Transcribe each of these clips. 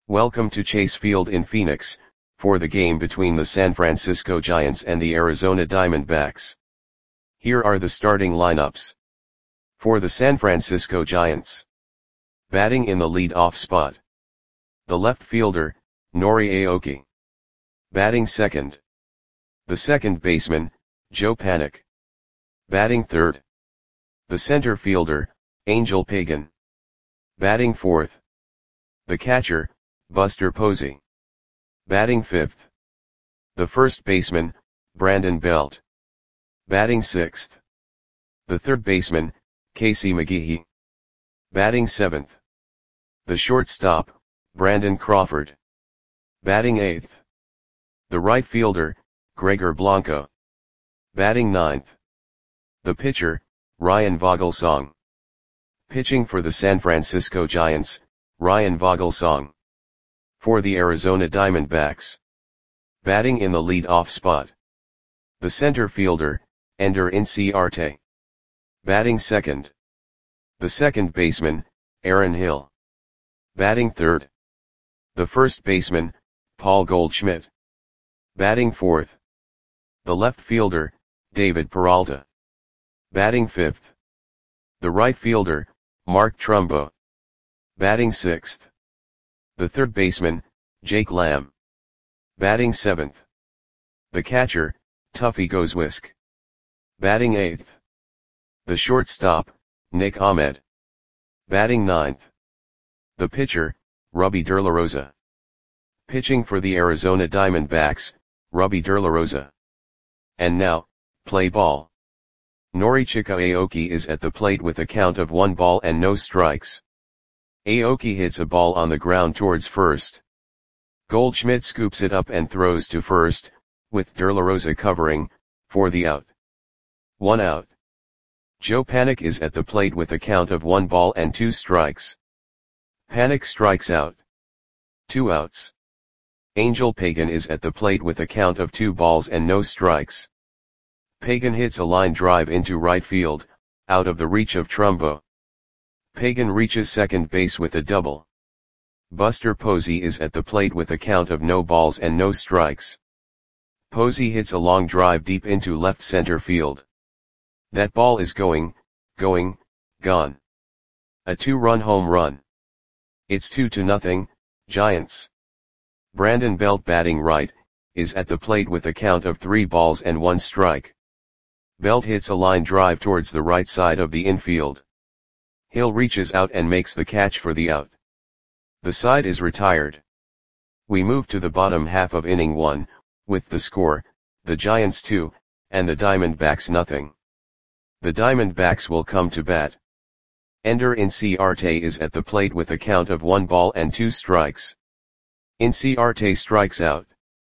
Welcome to Chase Field in Phoenix, for the game between the San Francisco Giants and the Arizona Diamondbacks. Here are the starting lineups. For the San Francisco Giants. Batting in the lead-off spot. The left fielder, Nori Aoki. Batting second. The second baseman, Joe Panik. Batting third. The center fielder, Angel Pagan. Batting fourth. The catcher, Buster Posey. Batting fifth. The first baseman, Brandon Belt. Batting sixth. The third baseman, Casey McGehee. Batting seventh. The shortstop, Brandon Crawford. Batting eighth. The right fielder, Gregor Blanco. Batting ninth. The pitcher, Ryan Vogelsong. Pitching for the San Francisco Giants, Ryan Vogelsong. For the Arizona Diamondbacks. Batting in the lead-off spot. The center fielder, Ender Inciarte. Batting second. The second baseman, Aaron Hill. Batting third. The first baseman, Paul Goldschmidt. Batting fourth. The left fielder, David Peralta. Batting fifth. The right fielder, Mark Trumbo. Batting sixth. The third baseman, Jake Lamb. Batting seventh. The catcher, Tuffy Gozwisk. Batting eighth. The shortstop, Nick Ahmed. Batting ninth. The pitcher, Rubby DeLaRosa. Pitching for the Arizona Diamondbacks, Rubby DeLaRosa. And now, play ball. Norichika Aoki is at the plate with a count of 1 ball and no strikes. Aoki hits a ball on the ground towards first. Goldschmidt scoops it up and throws to first, with DeLaRosa covering, for the out. 1 out. Joe Panik is at the plate with a count of 1 ball and 2 strikes. Panik strikes out. 2 outs. Angel Pagan is at the plate with a count of 2 balls and no strikes. Pagan hits a line drive into right field, out of the reach of Trumbo. Pagan reaches second base with a double. Buster Posey is at the plate with a count of no balls and no strikes. Posey hits a long drive deep into left center field. That ball is going, gone. A 2-run home run. It's 2-0, Giants. Brandon Belt, batting right, is at the plate with a count of 3 balls and 1 strike. Belt hits a line drive towards the right side of the infield. Hill reaches out and makes the catch for the out. The side is retired. We move to the bottom half of inning 1, with the score, the Giants 2, and the Diamondbacks nothing. The Diamondbacks will come to bat. Ender Inciarte is at the plate with a count of 1 ball and 2 strikes. Inciarte strikes out.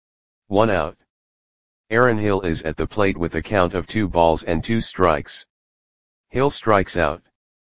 1 out. Aaron Hill is at the plate with a count of 2 balls and 2 strikes. Hill strikes out.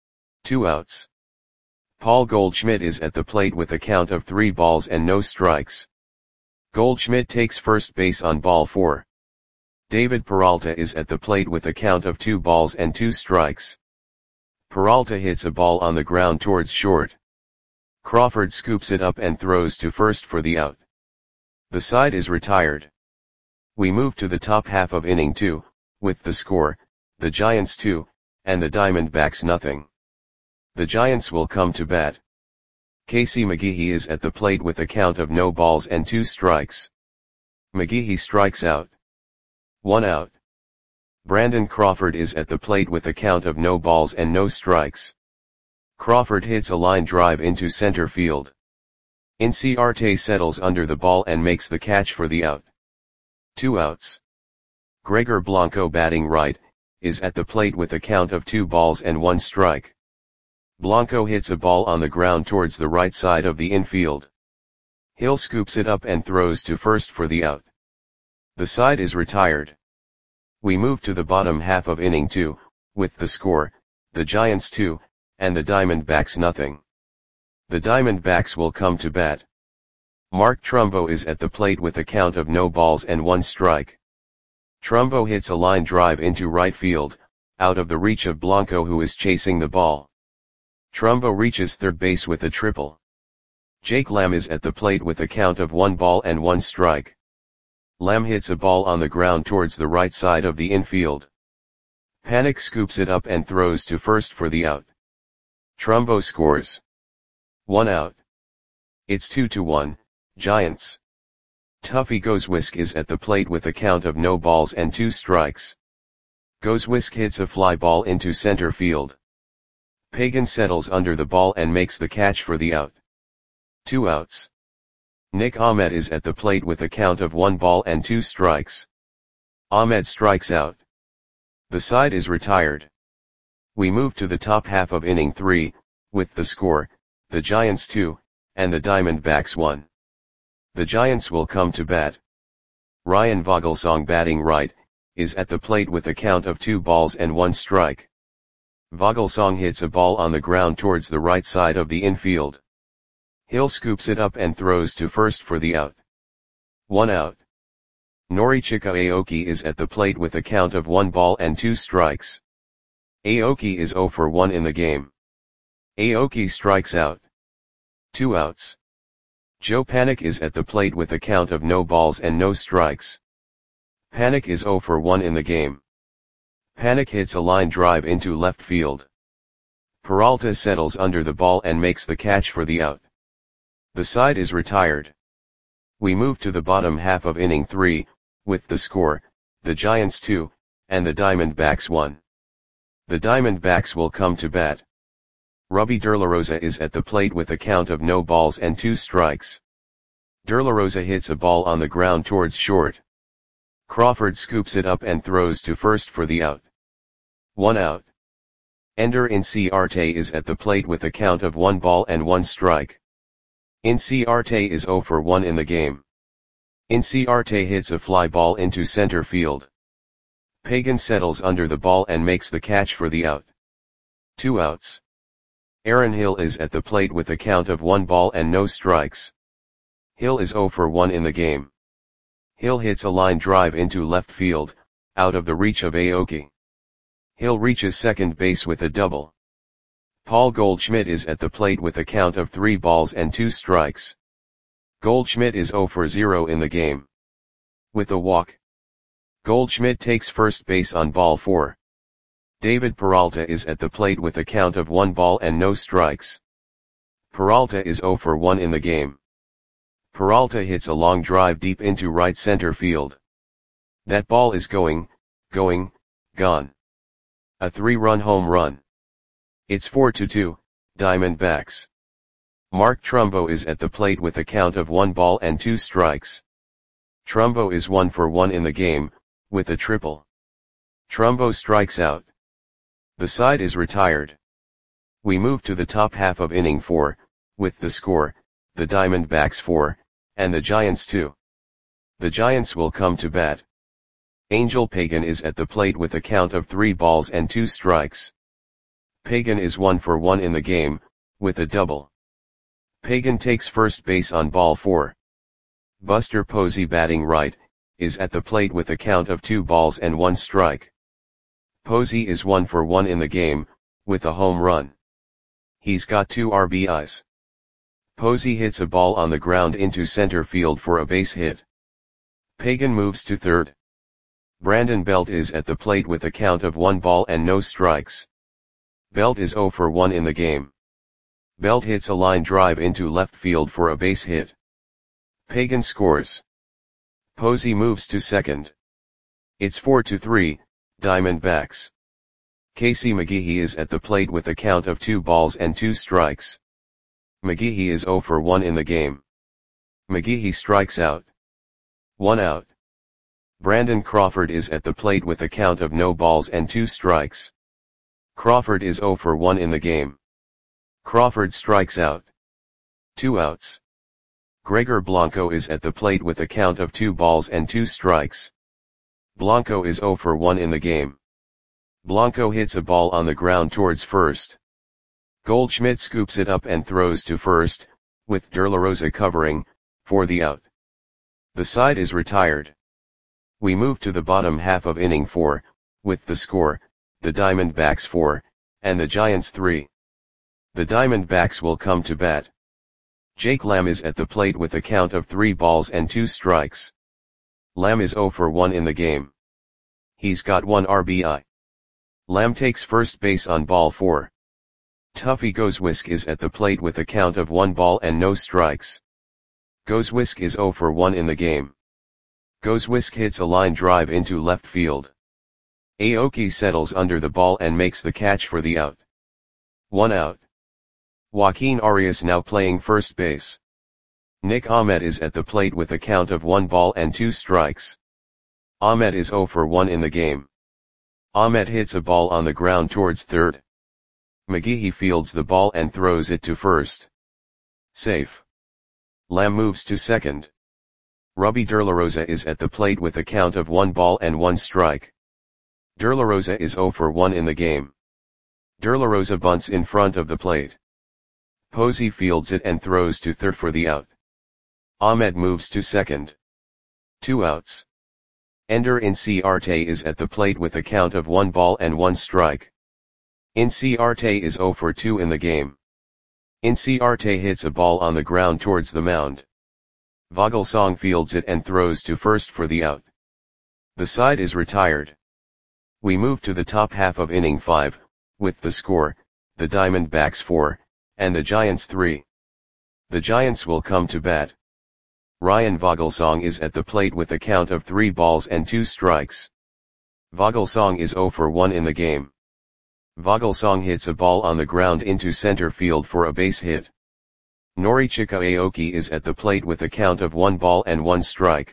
2 outs. Paul Goldschmidt is at the plate with a count of 3 balls and no strikes. Goldschmidt takes first base on ball 4. David Peralta is at the plate with a count of 2 balls and 2 strikes. Peralta hits a ball on the ground towards short. Crawford scoops it up and throws to first for the out. The side is retired. We move to the top half of inning 2, with the score, the Giants 2, and the Diamondbacks nothing. The Giants will come to bat. Casey McGehee is at the plate with a count of no balls and 2 strikes. McGehee strikes out. 1 out. Brandon Crawford is at the plate with a count of no balls and no strikes. Crawford hits a line drive into center field. Inciarte settles under the ball and makes the catch for the out. 2 outs. Gregor Blanco, batting right, is at the plate with a count of 2 balls and 1 strike. Blanco hits a ball on the ground towards the right side of the infield. Hill scoops it up and throws to first for the out. The side is retired. We move to the bottom half of inning 2, with the score, the Giants 2, and the Diamondbacks nothing. The Diamondbacks will come to bat. Mark Trumbo is at the plate with a count of no balls and 1 strike. Trumbo hits a line drive into right field, out of the reach of Blanco, who is chasing the ball. Trumbo reaches third base with a triple. Jake Lamb is at the plate with a count of 1 ball and 1 strike. Lamb hits a ball on the ground towards the right side of the infield. Panik scoops it up and throws to first for the out. Trumbo scores. 1 out. It's 2-1, Giants. Tuffy Gozwisk is at the plate with a count of no balls and 2 strikes. Gozwisk hits a fly ball into center field. Pagan settles under the ball and makes the catch for the out. 2 outs. Nick Ahmed is at the plate with a count of 1 ball and 2 strikes. Ahmed strikes out. The side is retired. We move to the top half of inning 3, with the score, the Giants 2, and the Diamondbacks 1. The Giants will come to bat. Ryan Vogelsong, batting right, is at the plate with a count of 2 balls and 1 strike. Vogelsong hits a ball on the ground towards the right side of the infield. Hill scoops it up and throws to first for the out. 1 out. Norichika Aoki is at the plate with a count of 1 ball and 2 strikes. Aoki is 0 for 1 in the game. Aoki strikes out. 2 outs. Joe Panik is at the plate with a count of no balls and no strikes. Panik is 0 for 1 in the game. Panik hits a line drive into left field. Peralta settles under the ball and makes the catch for the out. The side is retired. We move to the bottom half of inning 3, with the score, the Giants 2, and the Diamondbacks 1. The Diamondbacks will come to bat. Robbie DeLaRosa is at the plate with a count of no balls and 2 strikes. DeLaRosa hits a ball on the ground towards short. Crawford scoops it up and throws to first for the out. 1 out. Ender Inciarte is at the plate with a count of 1 ball and 1 strike. Inciarte is 0 for 1 in the game. Inciarte hits a fly ball into center field. Pagan settles under the ball and makes the catch for the out. 2 outs. Aaron Hill is at the plate with a count of 1 ball and no strikes. Hill is 0 for 1 in the game. Hill hits a line drive into left field, out of the reach of Aoki. Hill reaches second base with a double. Paul Goldschmidt is at the plate with a count of 3 balls and 2 strikes. Goldschmidt is 0 for 0 in the game. With a walk. Goldschmidt takes first base on ball 4. David Peralta is at the plate with a count of 1 ball and no strikes. Peralta is 0 for 1 in the game. Peralta hits a long drive deep into right center field. That ball is gone. A 3-run home run. It's 4-2, Diamondbacks. Mark Trumbo is at the plate with a count of 1 ball and 2 strikes. Trumbo is 1 for 1 in the game, with a triple. Trumbo strikes out. The side is retired. We move to the top half of inning 4, with the score, the Diamondbacks 4, and the Giants 2. The Giants will come to bat. Angel Pagan is at the plate with a count of 3 balls and 2 strikes. Pagan is 1 for 1 in the game, with a double. Pagan takes first base on ball 4. Buster Posey, batting right, is at the plate with a count of 2 balls and 1 strike. Posey is 1 for 1 in the game, with a home run. He's got 2 RBIs. Posey hits a ball on the ground into center field for a base hit. Pagan moves to third. Brandon Belt is at the plate with a count of 1 ball and no strikes. Belt is 0 for 1 in the game. Belt hits a line drive into left field for a base hit. Pagan scores. Posey moves to second. It's 4-3, Diamondbacks. Casey McGehee is at the plate with a count of 2 balls and 2 strikes. McGehee is 0 for 1 in the game. McGehee strikes out. 1 out. Brandon Crawford is at the plate with a count of no balls and 2 strikes. Crawford is 0 for 1 in the game. Crawford strikes out. 2 outs. Gregor Blanco is at the plate with a count of 2 balls and 2 strikes. Blanco is 0 for 1 in the game. Blanco hits a ball on the ground towards first. Goldschmidt scoops it up and throws to first, with DeLaRosa covering, for the out. The side is retired. We move to the bottom half of inning 4, with the score, the Diamondbacks 4, and the Giants 3. The Diamondbacks will come to bat. Jake Lamb is at the plate with a count of 3 balls and 2 strikes. Lamb is 0 for 1 in the game. He's got 1 RBI. Lamb takes first base on ball 4. Tuffy Gozwisk is at the plate with a count of 1 ball and no strikes. Gozwisk is 0 for 1 in the game. Gozwisk hits a line drive into left field. Aoki settles under the ball and makes the catch for the out. 1 out. Joaquin Arias now playing first base. Nick Ahmed is at the plate with a count of 1 ball and 2 strikes. Ahmed is 0 for 1 in the game. Ahmed hits a ball on the ground towards third. McGehee fields the ball and throws it to first. Safe. Lamb moves to second. Robbie DeLaRosa is at the plate with a count of 1 ball and 1 strike. DeLaRosa is 0 for 1 in the game. DeLaRosa bunts in front of the plate. Posey fields it and throws to third for the out. Ahmed moves to second. 2 outs. Ender Inciarte is at the plate with a count of 1 ball and 1 strike. Inciarte is 0 for 2 in the game. Inciarte hits a ball on the ground towards the mound. Vogelsong fields it and throws to first for the out. The side is retired. We move to the top half of inning 5, with the score, the Diamondbacks 4, and the Giants 3. The Giants will come to bat. Ryan Vogelsong is at the plate with a count of 3 balls and 2 strikes. Vogelsong is 0 for 1 in the game. Vogelsong hits a ball on the ground into center field for a base hit. Norichika Aoki is at the plate with a count of 1 ball and 1 strike.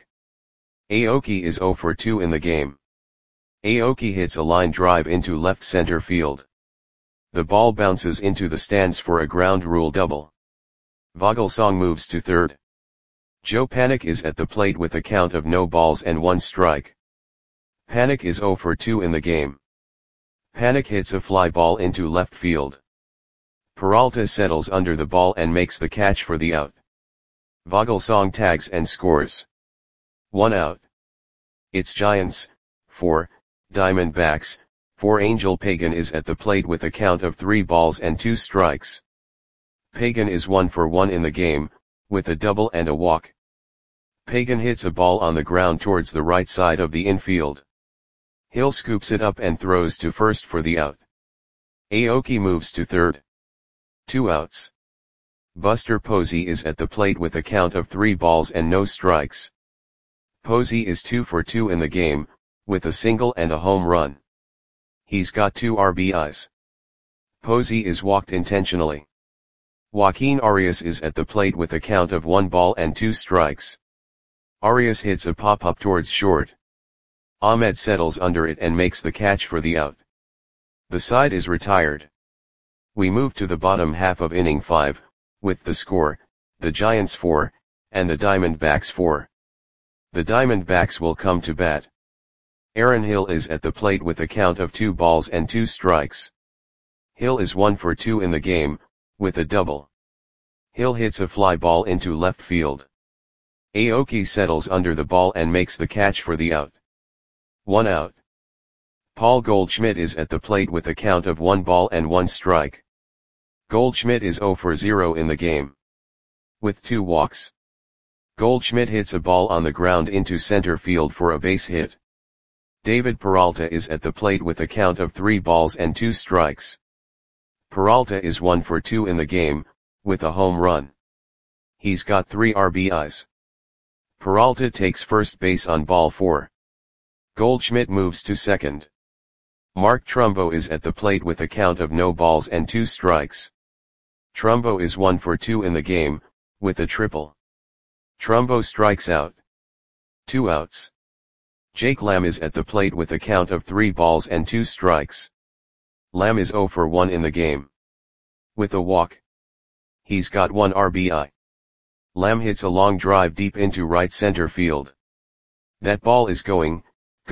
Aoki is 0 for 2 in the game. Aoki hits a line drive into left center field. The ball bounces into the stands for a ground rule double. Vogelsong moves to third. Joe Panik is at the plate with a count of no balls and 1 strike. Panik is 0 for 2 in the game. Panik hits a fly ball into left field. Peralta settles under the ball and makes the catch for the out. Vogelsong tags and scores. 1 out. It's Giants, 4, Diamondbacks, 4. Angel Pagan is at the plate with a count of 3 balls and 2 strikes. Pagan is 1 for 1 in the game, with a double and a walk. Pagan hits a ball on the ground towards the right side of the infield. Hill scoops it up and throws to first for the out. Aoki moves to third. 2 outs. Buster Posey is at the plate with a count of 3 balls and no strikes. Posey is 2 for 2 in the game, with a single and a home run. He's got 2 RBIs. Posey is walked intentionally. Joaquin Arias is at the plate with a count of 1 ball and 2 strikes. Arias hits a pop-up towards short. Ahmed settles under it and makes the catch for the out. The side is retired. We move to the bottom half of inning 5, with the score, the Giants 4, and the Diamondbacks 4. The Diamondbacks will come to bat. Aaron Hill is at the plate with a count of 2 balls and 2 strikes. Hill is 1 for 2 in the game, with a double. Hill hits a fly ball into left field. Aoki settles under the ball and makes the catch for the out. 1 out. Paul Goldschmidt is at the plate with a count of 1 ball and 1 strike. Goldschmidt is 0 for 0 in the game. With 2 walks. Goldschmidt hits a ball on the ground into center field for a base hit. David Peralta is at the plate with a count of 3 balls and 2 strikes. Peralta is 1 for 2 in the game, with a home run. He's got 3 RBIs. Peralta takes first base on ball 4. Goldschmidt moves to second. Mark Trumbo is at the plate with a count of no balls and 2 strikes. Trumbo is 1 for 2 in the game, with a triple. Trumbo strikes out. 2 outs. Jake Lamb is at the plate with a count of 3 balls and 2 strikes. Lamb is 0 for 1 in the game. With a walk. He's got 1 RBI. Lamb hits a long drive deep into right center field. That ball is gone.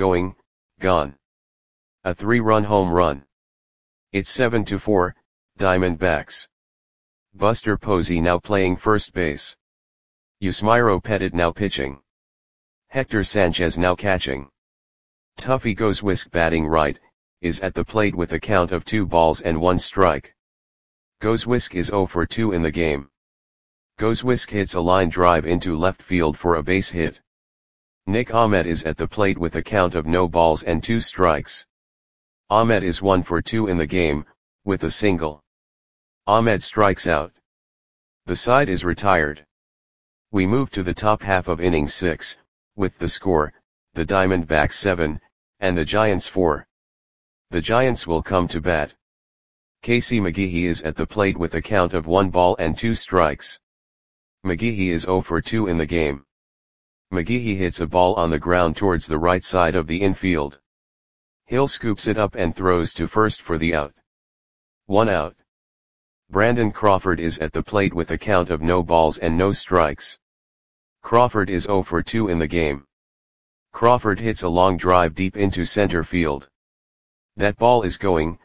A 3-run home run. It's 7-4, Diamondbacks. Buster Posey now playing first base. Yusmeiro Petit now pitching. Hector Sanchez now catching. Tuffy Gozwisk batting right, is at the plate with a count of 2 balls and 1 strike. Gozwisk is 0 for 2 in the game. Goswisk hits a line drive into left field for a base hit. Nick Ahmed is at the plate with a count of no balls and 2 strikes. Ahmed is 1 for 2 in the game, with a single. Ahmed strikes out. The side is retired. We move to the top half of inning 6, with the score, the Diamondbacks 7, and the Giants 4. The Giants will come to bat. Casey McGehee is at the plate with a count of 1 ball and 2 strikes. McGehee is 0 for 2 in the game. McGehee hits a ball on the ground towards the right side of the infield. Hill scoops it up and throws to first for the out. 1 out. Brandon Crawford is at the plate with a count of no balls and no strikes. Crawford is 0 for 2 in the game. Crawford hits a long drive deep into center field. That ball is gone.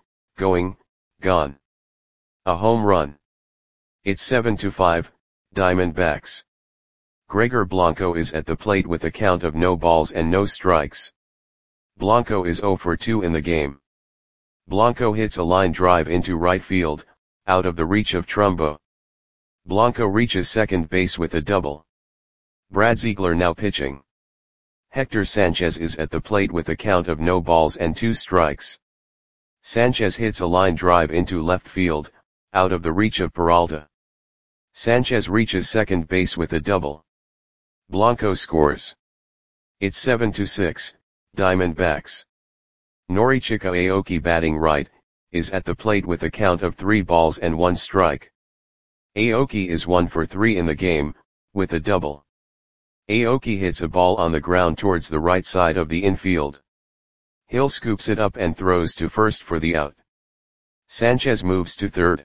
A home run. It's 7-5, Diamondbacks. Gregor Blanco is at the plate with a count of no balls and no strikes. Blanco is 0 for 2 in the game. Blanco hits a line drive into right field, out of the reach of Trumbo. Blanco reaches second base with a double. Brad Ziegler now pitching. Hector Sanchez is at the plate with a count of no balls and 2 strikes. Sanchez hits a line drive into left field, out of the reach of Peralta. Sanchez reaches second base with a double. Blanco scores. It's 7-6, Diamondbacks. Norichika Aoki batting right, is at the plate with a count of 3 balls and 1 strike. Aoki is 1 for 3 in the game, with a double. Aoki hits a ball on the ground towards the right side of the infield. Hill scoops it up and throws to first for the out. Sanchez moves to third.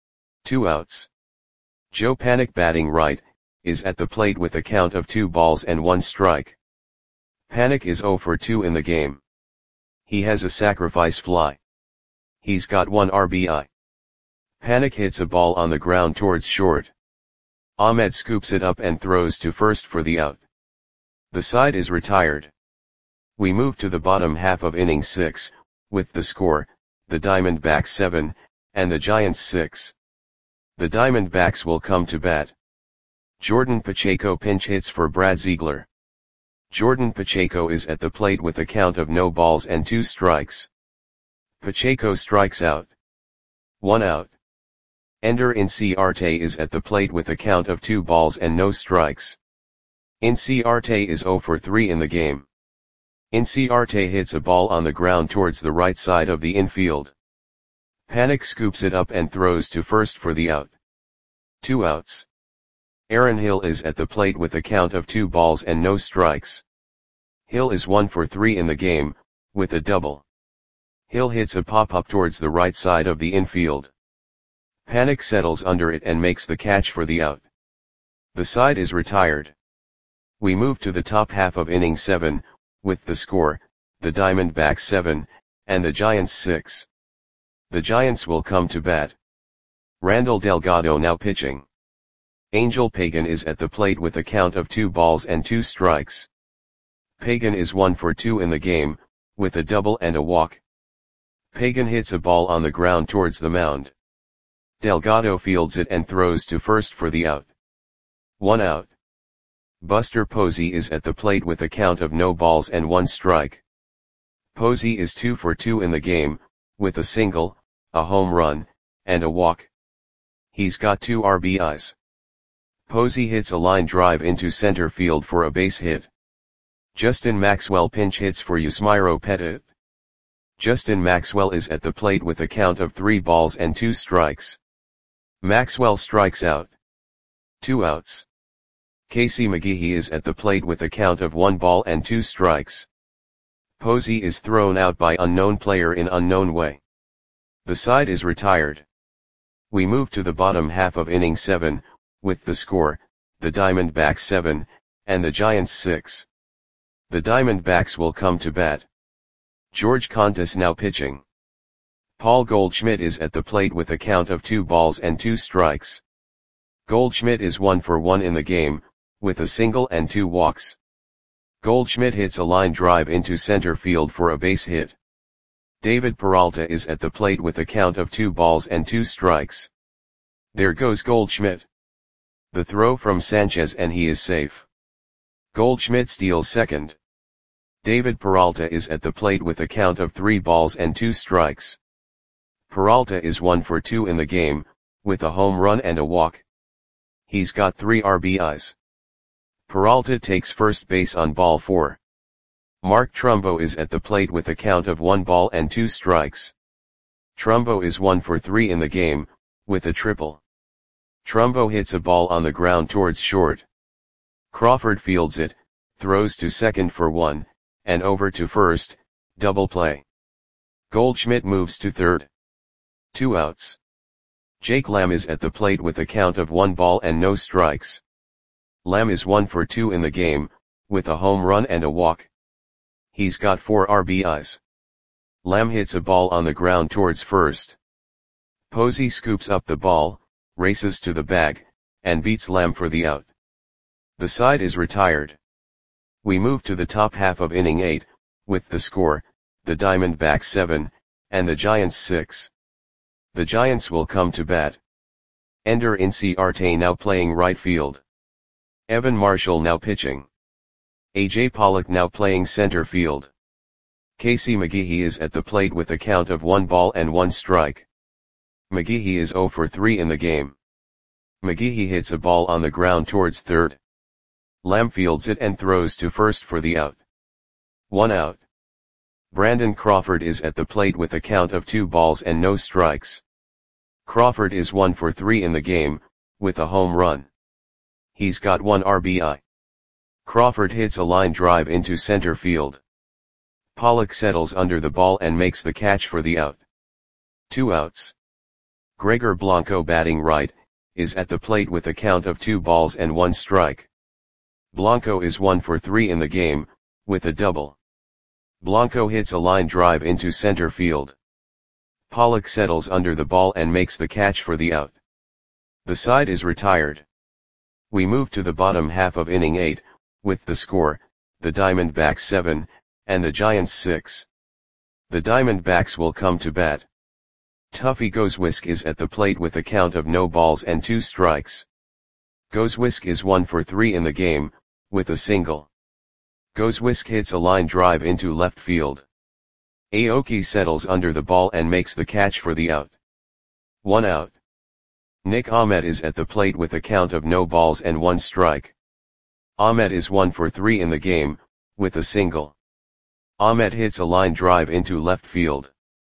2 outs. Joe Panik batting right, is at the plate with a count of 2 balls and 1 strike. Panik is 0 for 2 in the game. He has a sacrifice fly. He's got 1 RBI. Panik hits a ball on the ground towards short. Ahmed scoops it up and throws to first for the out. The side is retired. We move to the bottom half of inning 6, with the score, the Diamondbacks 7, and the Giants 6. The Diamondbacks will come to bat. Jordan Pacheco pinch hits for Brad Ziegler. Jordan Pacheco is at the plate with a count of no balls and 2 strikes. Pacheco strikes out. 1 out. Ender Inciarte is at the plate with a count of 2 balls and no strikes. Inciarte is 0 for 3 in the game. Inciarte hits a ball on the ground towards the right side of the infield. Panik scoops it up and throws to first for the out. 2 outs. Aaron Hill is at the plate with a count of 2 balls and no strikes. Hill is 1 for 3 in the game, with a double. Hill hits a pop-up towards the right side of the infield. Panik settles under it and makes the catch for the out. The side is retired. We move to the top half of inning 7, with the score, the Diamondbacks 7, and the Giants 6. The Giants will come to bat. Randall Delgado now pitching. Angel Pagan is at the plate with a count of 2 balls and 2 strikes. Pagan is 1 for 2 in the game, with a double and a walk. Pagan hits a ball on the ground towards the mound. Delgado fields it and throws to first for the out. 1 out. Buster Posey is at the plate with a count of no balls and 1 strike. Posey is 2 for 2 in the game, with a single, a home run, and a walk. He's got 2 RBIs. Posey hits a line drive into center field for a base hit. Justin Maxwell pinch hits for Yusmeiro Petit. Justin Maxwell is at the plate with a count of 3 balls and 2 strikes. Maxwell strikes out. 2 outs. Casey McGehee is at the plate with a count of 1 ball and 2 strikes. Posey is thrown out by unknown player in unknown way. The side is retired. We move to the bottom half of inning 7, with the score, the Diamondbacks 7, and the Giants 6. The Diamondbacks will come to bat. George Contis now pitching. Paul Goldschmidt is at the plate with a count of 2 balls and 2 strikes. Goldschmidt is 1 for 1 in the game, with a single and 2 walks. Goldschmidt hits a line drive into center field for a base hit. David Peralta is at the plate with a count of 2 balls and 2 strikes. There goes Goldschmidt. The throw from Sanchez and he is safe. Goldschmidt steals second. David Peralta is at the plate with a count of 3 balls and 2 strikes. Peralta is 1 for 2 in the game, with a home run and a walk. He's got 3 RBIs. Peralta takes first base on ball 4. Mark Trumbo is at the plate with a count of 1 ball and 2 strikes. Trumbo is 1 for 3 in the game, with a triple. Trumbo hits a ball on the ground towards short. Crawford fields it, throws to second for 1, and over to first, double play. Goldschmidt moves to third. 2 outs. Jake Lamb is at the plate with a count of 1 ball and no strikes. Lamb is 1 for 2 in the game, with a home run and a walk. He's got 4 RBIs. Lamb hits a ball on the ground towards first. Posey scoops up the ball, races to the bag, and beats Lamb for the out. The side is retired. We move to the top half of inning 8, with the score, the Diamondbacks 7, and the Giants 6. The Giants will come to bat. Ender Inciarte now playing right field. Evan Marshall now pitching. A.J. Pollock now playing center field. Casey McGehee is at the plate with a count of 1 ball and 1 strike. McGehee is 0 for 3 in the game. McGehee hits a ball on the ground towards third. Lamb fields it and throws to first for the out. 1 out. Brandon Crawford is at the plate with a count of 2 balls and no strikes. Crawford is 1 for 3 in the game, with a home run. He's got 1 RBI. Crawford hits a line drive into center field. Pollock settles under the ball and makes the catch for the out. 2 outs. Gregor Blanco batting right, is at the plate with a count of 2 balls and 1 strike. Blanco is 1 for 3 in the game, with a double. Blanco hits a line drive into center field. Pollock settles under the ball and makes the catch for the out. The side is retired. We move to the bottom half of inning 8, with the score, the Diamondbacks 7, and the Giants 6. The Diamondbacks will come to bat. Tuffy Goswisk is at the plate with a count of no balls and 2 strikes. Goswisk is 1 for 3 in the game, with a single. Goswisk hits a line drive into left field. Aoki settles under the ball and makes the catch for the out. 1 out. Nick Ahmed is at the plate with a count of no balls and 1 strike. Ahmed is 1 for 3 in the game, with a single. Ahmed hits a line drive into left field.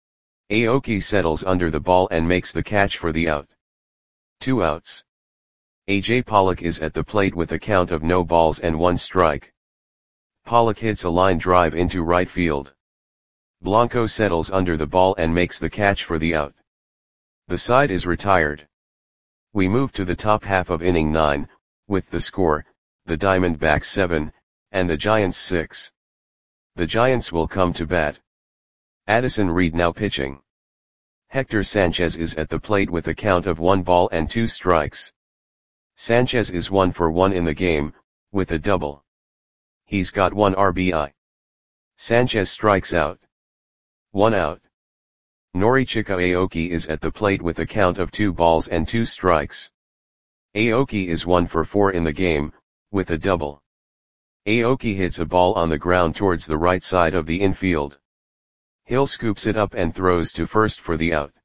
Aoki settles under the ball and makes the catch for the out. 2 outs. A.J. Pollock is at the plate with a count of no balls and 1 strike. Pollock hits a line drive into right field. Blanco settles under the ball and makes the catch for the out. The side is retired. We move to the top half of inning 9, with the score, the Diamondbacks 7, and the Giants 6. The Giants will come to bat. Addison Reed now pitching. Hector Sanchez is at the plate with a count of 1 ball and 2 strikes. Sanchez is 1 for 1 in the game, with a double. He's got 1 RBI. Sanchez strikes out. 1 out. Norichika Aoki is at the plate with a count of 2 balls and 2 strikes. Aoki is 1 for 4 in the game, with a double. Aoki hits a ball on the ground towards the right side of the infield. Hill scoops it up and throws to first for the out.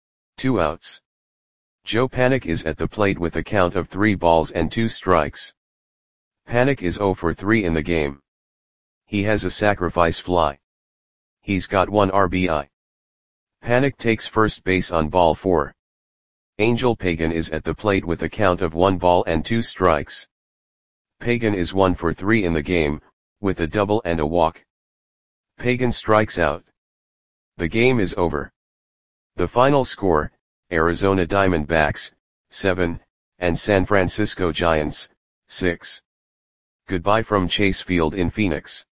2 outs. Joe Panik is at the plate with a count of 3 balls and 2 strikes. Panik is 0 for 3 in the game. He has a sacrifice fly. He's got 1 RBI. Panik takes first base on ball 4. Angel Pagan is at the plate with a count of 1 ball and 2 strikes. Pagan is 1 for 3 in the game, with a double and a walk. Pagan strikes out. The game is over. The final score, Arizona Diamondbacks, 7, and San Francisco Giants, 6. Goodbye from Chase Field in Phoenix.